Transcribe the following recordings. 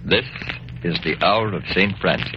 This is the Hour of St. Francis.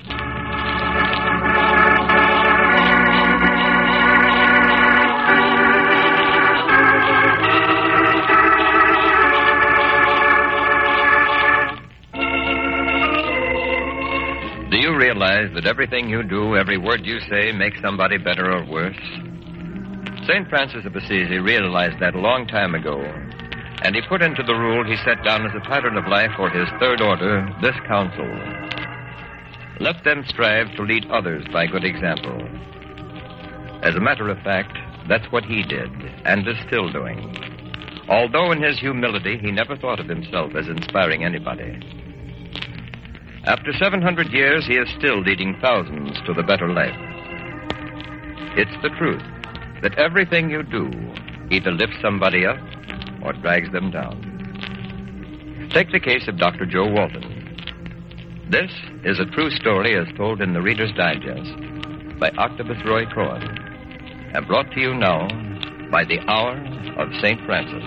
Do you realize that everything you do, every word you say, makes somebody better or worse? St. Francis of Assisi realized that a long time ago, and he put into the rule he set down as a pattern of life for his third order this counsel: let them strive to lead others by good example. As a matter of fact, that's what he did, and is still doing. Although in his humility, he never thought of himself as inspiring anybody. After 700 years, he is still leading thousands to the better life. It's the truth that everything you do either lifts somebody up or drags them down. Take the case of Dr. Joe Walton. This is a true story as told in the Reader's Digest by Octopus Roy Cohen, and brought to you now by the Hour of St. Francis.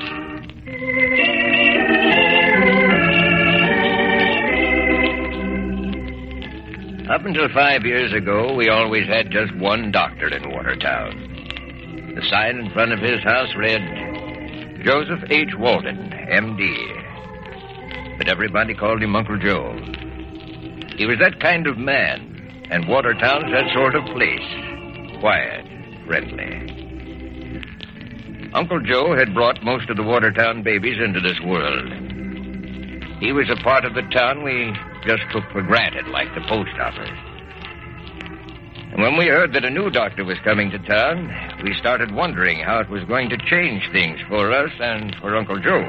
Up until 5 years ago, we always had just one doctor in Watertown. The sign in front of his house read, Joseph H. Walton, M.D. But everybody called him Uncle Joe. He was that kind of man, and Watertown's that sort of place. Quiet, friendly. Uncle Joe had brought most of the Watertown babies into this world. He was a part of the town we just took for granted, like the post office. And when we heard that a new doctor was coming to town, we started wondering how it was going to change things for us and for Uncle Joe.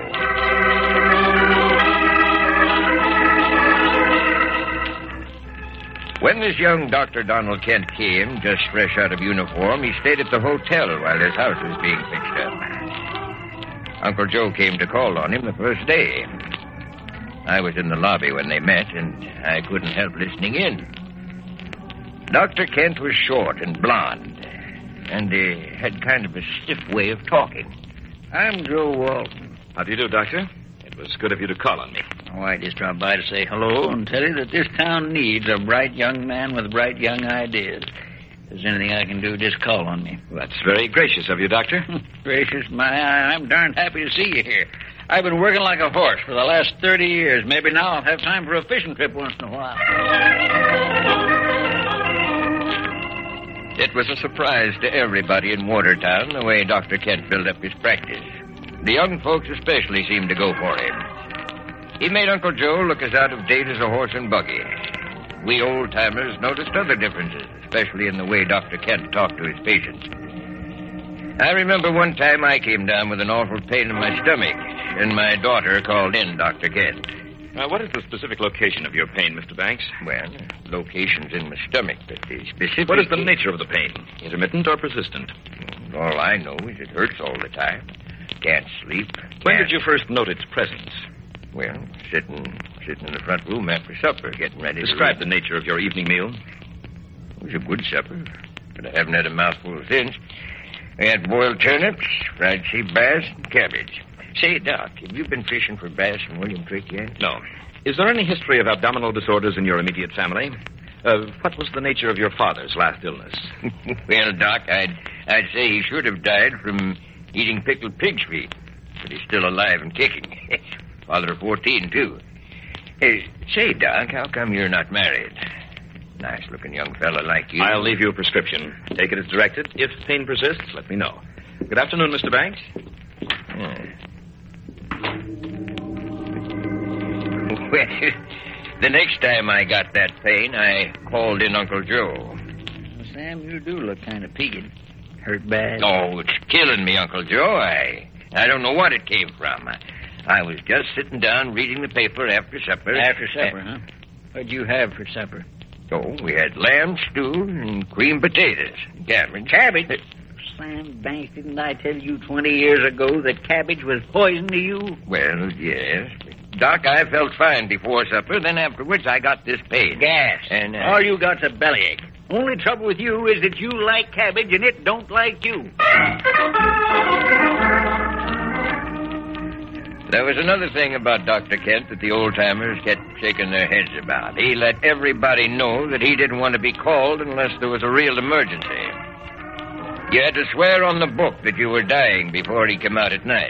When this young Dr. Donald Kent came, just fresh out of uniform, he stayed at the hotel while his house was being fixed up. Uncle Joe came to call on him the first day. I was in the lobby when they met, and I couldn't help listening in. Dr. Kent was short and blond, and he had kind of a stiff way of talking. I'm Joe Walton. How do you do, Doctor? It was good of you to call on me. Oh, I just dropped by to say hello and tell you that this town needs a bright young man with bright young ideas. If there's anything I can do, just call on me. Well, that's very gracious of you, Doctor. Gracious, I'm darned happy to see you here. I've been working like a horse for the last 30 years. Maybe now I'll have time for a fishing trip once in a while. It was a surprise to everybody in Watertown the way Dr. Kent built up his practice. The young folks especially seemed to go for him. He made Uncle Joe look as out of date as a horse and buggy. We old-timers noticed other differences, especially in the way Dr. Kent talked to his patients. I remember one time I came down with an awful pain in my stomach, and my daughter called in Dr. Kent. What is the specific location of your pain, Mr. Banks? Well, location's in my stomach, but the specific... What is the nature of the pain? Intermittent or persistent? All I know is it hurts all the time. Can't sleep. When did you first note its presence? Well, sitting in the front room after supper, getting ready to... Describe the nature of your evening meal. It was a good supper, but I haven't had a mouthful since. We had boiled turnips, fried sea bass, and cabbage. Say, Doc, have you been fishing for bass in William Creek yet? No. Is there any history of abdominal disorders in your immediate family? What was the nature of your father's last illness? Well, Doc, I'd say he should have died from eating pickled pig's feet, but he's still alive and kicking. Father of 14, too. Hey, say, Doc, how come you're not married? Nice-looking young fella like you. I'll leave you a prescription. Take it as directed. If pain persists, let me know. Good afternoon, Mr. Banks. Well, the next time I got that pain, I called in Uncle Joe. Well, Sam, you do look kind of peaked. Hurt bad? Oh, it's killing me, Uncle Joe. I don't know what it came from. I was just sitting down reading the paper after supper. After supper, huh? What'd you have for supper? Oh, we had lamb stew and creamed potatoes. Cabbage. Cabbage? Sam Banks, didn't I tell you 20 years ago that cabbage was poison to you? Well, yes. Doc, I felt fine before supper. Then afterwards, I got this pain. Gas. And all you got's a bellyache. Only trouble with you is that you like cabbage and it don't like you. There was another thing about Dr. Kent that the old-timers kept shaking their heads about. He let everybody know that he didn't want to be called unless there was a real emergency. You had to swear on the book that you were dying before he came out at night.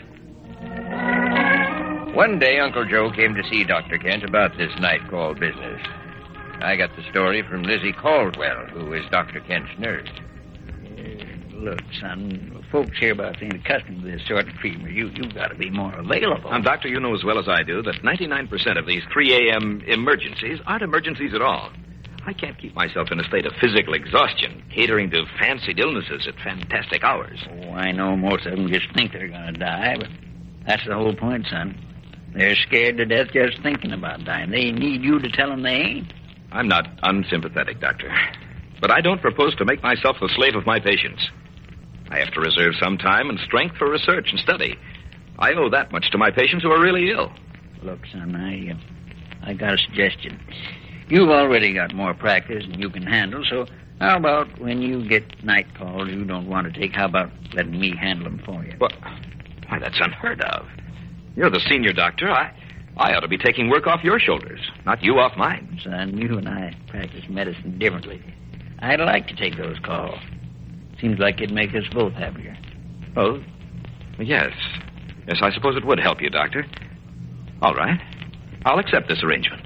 One day, Uncle Joe came to see Dr. Kent about this night call business. I got the story from Lizzie Caldwell, who is Dr. Kent's nurse. Look, son, folks here about being accustomed to this sort of treatment. You've got to be more available. Doctor, you know as well as I do that 99% of these 3 a.m. emergencies aren't emergencies at all. I can't keep myself in a state of physical exhaustion, catering to fancied illnesses at fantastic hours. Oh, I know most of them just think they're going to die, but that's the whole point, son. They're scared to death just thinking about dying. They need you to tell them they ain't. I'm not unsympathetic, Doctor. But I don't propose to make myself the slave of my patients. I have to reserve some time and strength for research and study. I owe that much to my patients who are really ill. Look, son, I got a suggestion. You've already got more practice than you can handle, so how about when you get night calls you don't want to take, how about letting me handle them for you? Why, that's unheard of. You're the senior doctor. I ought to be taking work off your shoulders, not you off mine. Son, you and I practice medicine differently. I'd like to take those calls. Seems like it'd make us both happier. Both? Yes. Yes, I suppose it would help you, Doctor. All right. I'll accept this arrangement.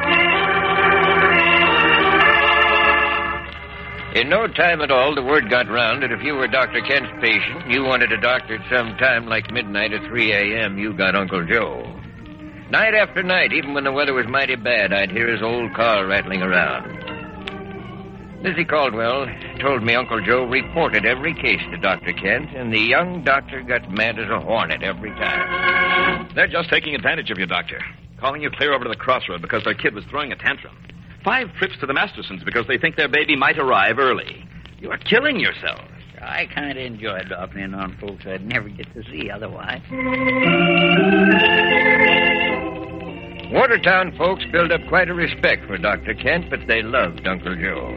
In no time at all, the word got round that if you were Dr. Kent's patient, you wanted a doctor at some time like midnight or 3 a.m., you got Uncle Joe. Night after night, even when the weather was mighty bad, I'd hear his old car rattling around. Lizzie Caldwell told me Uncle Joe reported every case to Dr. Kent, and the young doctor got mad as a hornet every time. They're just taking advantage of you, Doctor. Calling you clear over to the crossroad because their kid was throwing a tantrum. 5 trips to the Mastersons because they think their baby might arrive early. You are killing yourself. I kind of enjoy dropping in on folks I'd never get to see otherwise. Watertown folks built up quite a respect for Dr. Kent, but they loved Uncle Joe.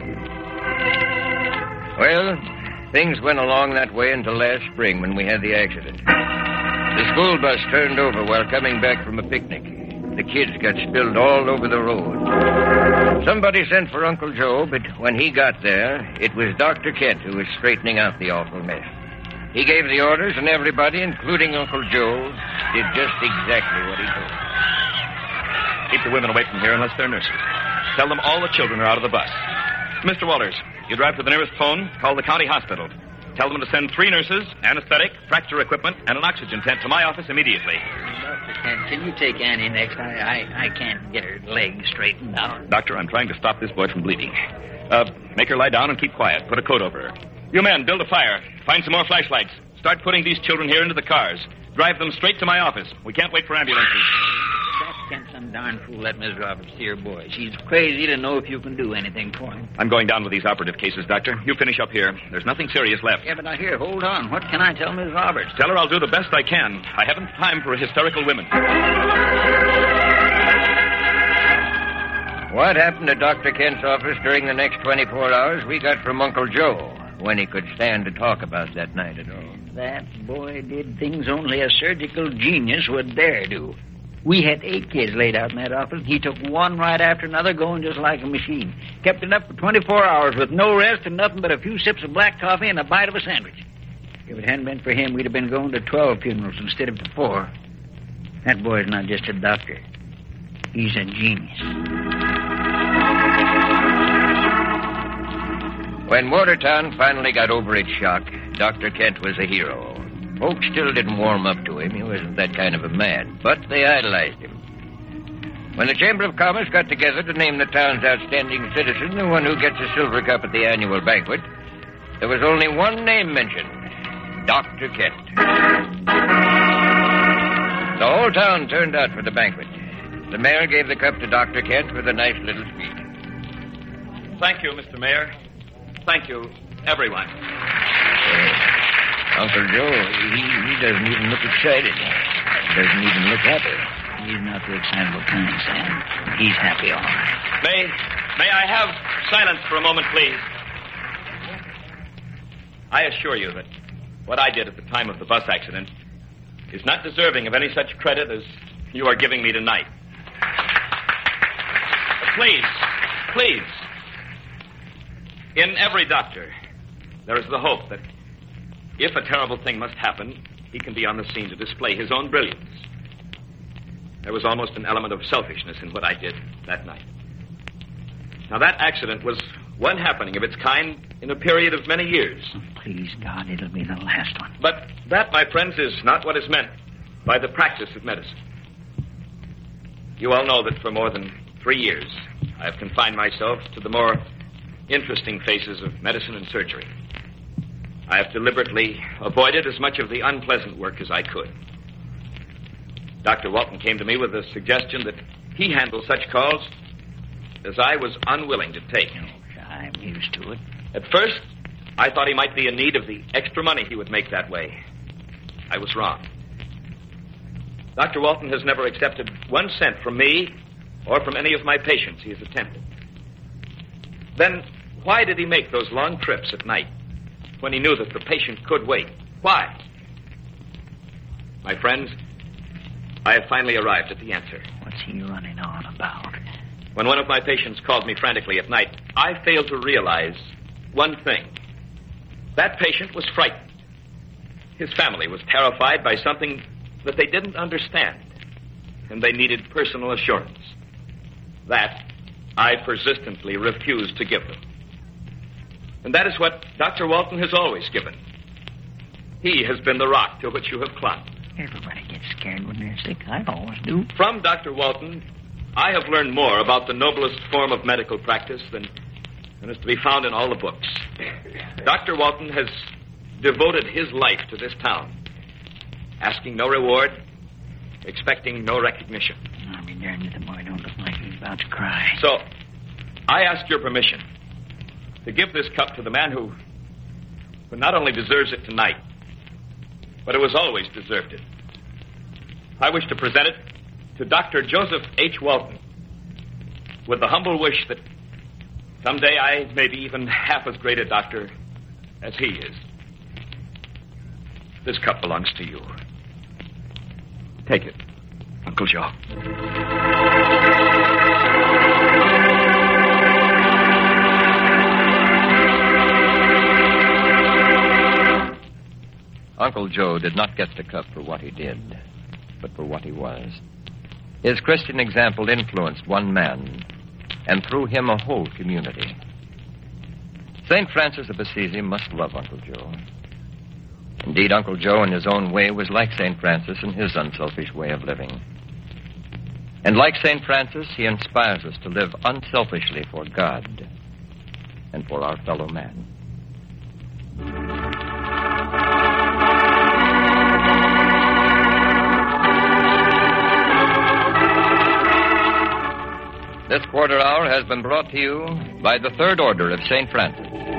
Well, things went along that way until last spring when we had the accident. The school bus turned over while coming back from a picnic. The kids got spilled all over the road. Somebody sent for Uncle Joe, but when he got there, it was Dr. Kent who was straightening out the awful mess. He gave the orders, and everybody, including Uncle Joe, did just exactly what he told them. Keep the women away from here unless they're nurses. Tell them all the children are out of the bus. Mr. Walters, you drive to the nearest phone, call the county hospital. Tell them to send 3 nurses, anesthetic, fracture equipment, and an oxygen tent to my office immediately. Dr. Kent, can you take Annie next? I can't get her leg straightened out. Doctor, I'm trying to stop this boy from bleeding. Make her lie down and keep quiet. Put a coat over her. You men, build a fire. Find some more flashlights. Start putting these children here into the cars. Drive them straight to my office. We can't wait for ambulances. Dr. Kent, some darn fool let Miss Roberts see her boy. She's crazy to know if you can do anything for him. I'm going down with these operative cases, Doctor. You finish up here. There's nothing serious left. Yeah, but now here, hold on. What can I tell Miss Roberts? Tell her I'll do the best I can. I haven't time for hysterical women. What happened to Dr. Kent's office during the next 24 hours, we got from Uncle Joe, when he could stand to talk about that night at all. That boy did things only a surgical genius would dare do. We had 8 kids laid out in that office. He took one right after another, going just like a machine. Kept it up for 24 hours with no rest and nothing but a few sips of black coffee and a bite of a sandwich. If it hadn't been for him, we'd have been going to 12 funerals instead of to 4. That boy's not just a doctor. He's a genius. When Watertown finally got over its shock, Dr. Kent was a hero. Folks still didn't warm up to him. He wasn't that kind of a man, but they idolized him. When the Chamber of Commerce got together to name the town's outstanding citizen, the one who gets a silver cup at the annual banquet, there was only one name mentioned, Dr. Kent. The whole town turned out for the banquet. The mayor gave the cup to Dr. Kent with a nice little speech. Thank you, Mr. Mayor. Thank you, everyone. Uncle Joe, he doesn't even look excited. Doesn't even look happy. He's not the excitable kind, Sam. He's happy, all right. May I have silence for a moment, please? I assure you that what I did at the time of the bus accident is not deserving of any such credit as you are giving me tonight. Please. In every doctor, there is the hope that if a terrible thing must happen, he can be on the scene to display his own brilliance. There was almost an element of selfishness in what I did that night. Now, that accident was one happening of its kind in a period of many years. Oh, please, God, it'll be the last one. But that, my friends, is not what is meant by the practice of medicine. You all know that for more than 3 years, I have confined myself to the more interesting phases of medicine and surgery. I have deliberately avoided as much of the unpleasant work as I could. Dr. Walton came to me with a suggestion that he handle such calls as I was unwilling to take. Oh, I'm used to it. At first, I thought he might be in need of the extra money he would make that way. I was wrong. Dr. Walton has never accepted 1 cent from me or from any of my patients he has attended. Then why did he make those long trips at night when he knew that the patient could wait? Why? My friends, I have finally arrived at the answer. What's he running on about? When one of my patients called me frantically at night, I failed to realize one thing. That patient was frightened. His family was terrified by something that they didn't understand, and they needed personal assurance. That I persistently refused to give them. And that is what Dr. Walton has always given. He has been the rock to which you have clung. Everybody gets scared when they're sick. I always do. From Dr. Walton, I have learned more about the noblest form of medical practice than is to be found in all the books. Dr. Walton has devoted his life to this town, asking no reward, expecting no recognition. I'll be darned if the boy don't look like he's about to cry. So, I ask your permission to give this cup to the man who not only deserves it tonight, but who has always deserved it. I wish to present it to Dr. Joseph H. Walton, with the humble wish that someday I may be even half as great a doctor as he is. This cup belongs to you. Take it, Uncle Joe. Uncle Joe did not get the cup for what he did, but for what he was. His Christian example influenced one man, and through him a whole community. St. Francis of Assisi must love Uncle Joe. Indeed, Uncle Joe, in his own way, was like St. Francis in his unselfish way of living. And like St. Francis, he inspires us to live unselfishly for God and for our fellow man. This quarter hour has been brought to you by the Third Order of St. Francis.